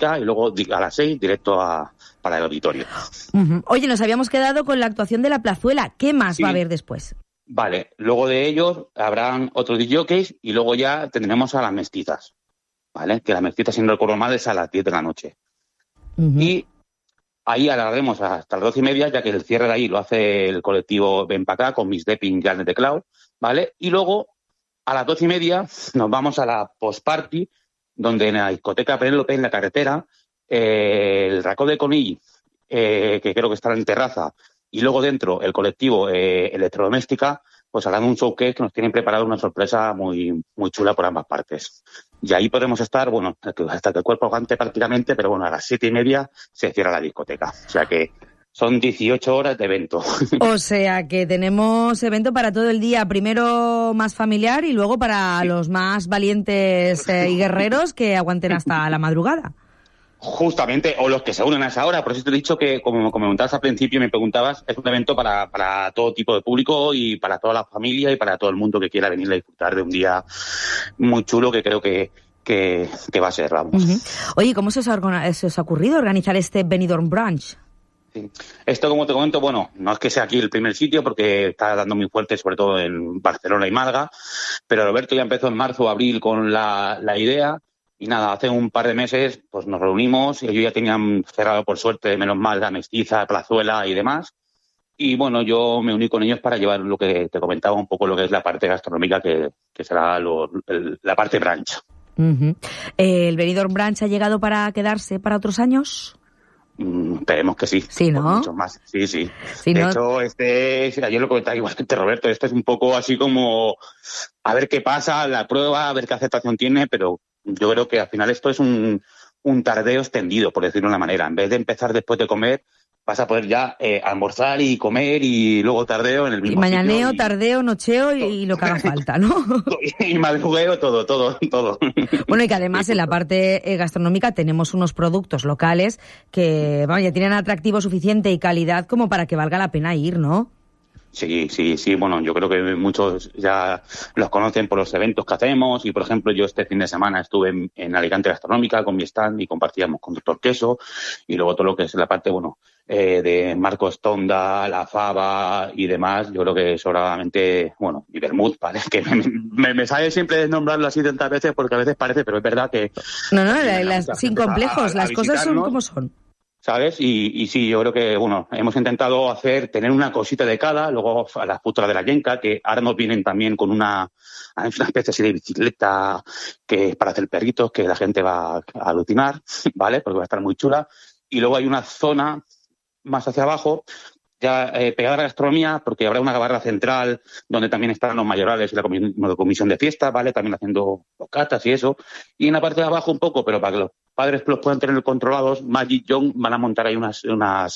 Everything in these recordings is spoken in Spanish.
Sinfónica y luego a las 6 directo para el auditorio. Uh-huh. Oye, nos habíamos quedado con la actuación de La Plazuela. ¿Qué más va a haber después? Vale, luego de ellos habrán otros DJs y luego ya tendremos a las mestizas, ¿vale? Que las mestizas, si no recuerdo mal, es a las 10 de la noche. Uh-huh. Y ahí alargaremos hasta las 12:30, ya que el cierre de ahí lo hace el colectivo Ven Pa' Acá con Miss Depping y Arne Teclado, ¿vale? Y luego a las 12:30 nos vamos a la post-party, donde en la discoteca Penélope, en la carretera, el Racó de Conill, que creo que estará en terraza, y luego dentro el colectivo Electrodoméstica, pues harán un showcase que nos tienen preparado una sorpresa muy, muy chula por ambas partes. Y ahí podremos estar, bueno, hasta que el cuerpo aguante prácticamente, pero bueno, a las 7:30 se cierra la discoteca. O sea que son 18 horas de evento. O sea que tenemos evento para todo el día, primero más familiar y luego para los más valientes y guerreros que aguanten hasta la madrugada. Justamente, o los que se unen a esa hora. Por eso te he dicho que, como comentabas al principio, me preguntabas, es un evento para todo tipo de público y para toda la familia y para todo el mundo que quiera venir a disfrutar de un día muy chulo que creo que va a ser, vamos. Uh-huh. Oye, ¿cómo se os ha ocurrido organizar este Benidorm Brunch? Sí. Esto, como te comento, bueno, no es que sea aquí el primer sitio porque está dando muy fuerte, sobre todo en Barcelona y Málaga, pero Roberto ya empezó en marzo o abril con la idea. Y nada, hace un par de meses pues nos reunimos y ellos ya tenían cerrado, por suerte, menos mal, la Mestiza, Plazuela y demás. Y bueno, yo me uní con ellos para llevar lo que te comentaba, un poco lo que es la parte gastronómica, que será la parte brunch. Uh-huh. ¿El Benidorm Brunch ha llegado para quedarse para otros años? Esperemos que sí. Sí, ¿no? Muchos más. Sí. De hecho, ayer lo comentaba igualmente Roberto, este es un poco así como a ver qué pasa, la prueba, a ver qué aceptación tiene, pero yo creo que al final esto es un tardeo extendido, por decirlo de una manera. En vez de empezar después de comer, vas a poder ya almorzar y comer y luego tardeo en el mismo sitio. Mañaneo, tardeo, nocheo y lo que haga falta, ¿no? Y madrugueo, todo. Bueno, y que además en la parte gastronómica tenemos unos productos locales que ya tienen atractivo suficiente y calidad como para que valga la pena ir, ¿no? Sí. Bueno, yo creo que muchos ya los conocen por los eventos que hacemos y, por ejemplo, yo este fin de semana estuve en Alicante Gastronómica con mi stand y compartíamos con Doctor Queso y luego todo lo que es la parte, de Marcos Tonda, La Fava y demás. Yo creo que sobradamente, y Bermud, ¿vale? Que me sale siempre nombrarlo así tantas veces porque a veces parece, pero es verdad que... No, sin complejos, las cosas son como son. ¿Sabes? Y sí, yo creo que, hemos intentado tener una cosita de cada, luego a las futuras de la Yenka, que ahora nos vienen también con una especie así de bicicleta que es para hacer perritos, que la gente va a alucinar, ¿vale? Porque va a estar muy chula. Y luego hay una zona más hacia abajo, ya pegada a la gastronomía, porque habrá una barra central donde también estarán los mayorales y la comisión de fiestas, ¿vale? También haciendo bocatas y eso. Y en la parte de abajo un poco, pero para que los padres los puedan tener controlados, Magic John van a montar ahí unas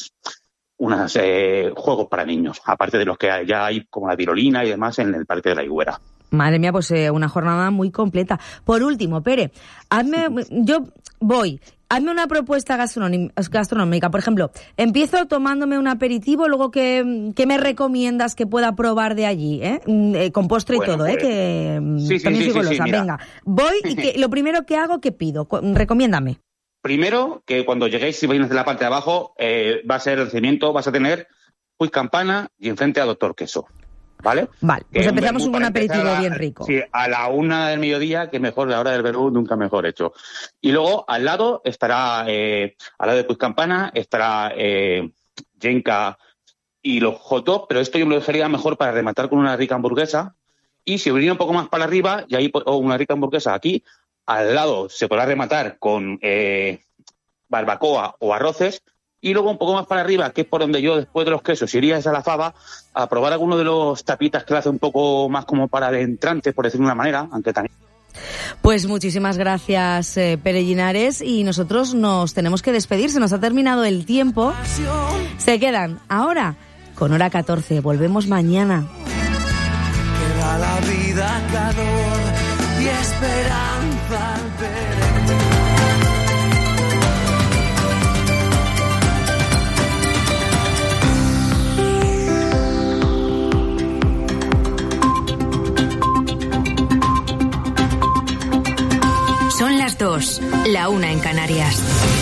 juegos para niños, aparte de los que ya hay como la tirolina y demás en el Parque de la Higuera. Madre mía, pues una jornada muy completa. Por último, Pere, hazme una propuesta gastronómica. Por ejemplo, empiezo tomándome un aperitivo, luego ¿qué me recomiendas que pueda probar de allí? Con postre y todo, pues, que también soy golosa. Sí, venga, voy y lo primero que hago, ¿qué pido? Recomiéndame. Primero, que cuando lleguéis, si vais de la parte de abajo, va a ser el recibimiento, vas a tener Puig Campana y enfrente a Doctor Queso. ¿Vale? Vale, pues empezamos con un aperitivo bien rico. Sí, a la 1 del mediodía, que mejor, la hora del vermut nunca mejor hecho. Y luego al lado estará, al lado de Puig Campana, estará Yenka y los hot dogs, pero esto yo me lo dejaría mejor para rematar con una rica hamburguesa. Y si venir un poco más para arriba, y ahí una rica hamburguesa aquí, al lado se podrá rematar con barbacoa o arroces. Y luego un poco más para arriba, que es por donde yo, después de los quesos, iría a la Fava a probar alguno de los tapitas que le hace un poco más como para adentrantes, por decirlo de una manera, aunque también. Pues muchísimas gracias, Pere Llinares, y nosotros nos tenemos que despedir, se nos ha terminado el tiempo. Se quedan ahora con Hora 14, volvemos mañana. Queda la vida calor y esperanza al ver. Son las 2, la 1 en Canarias.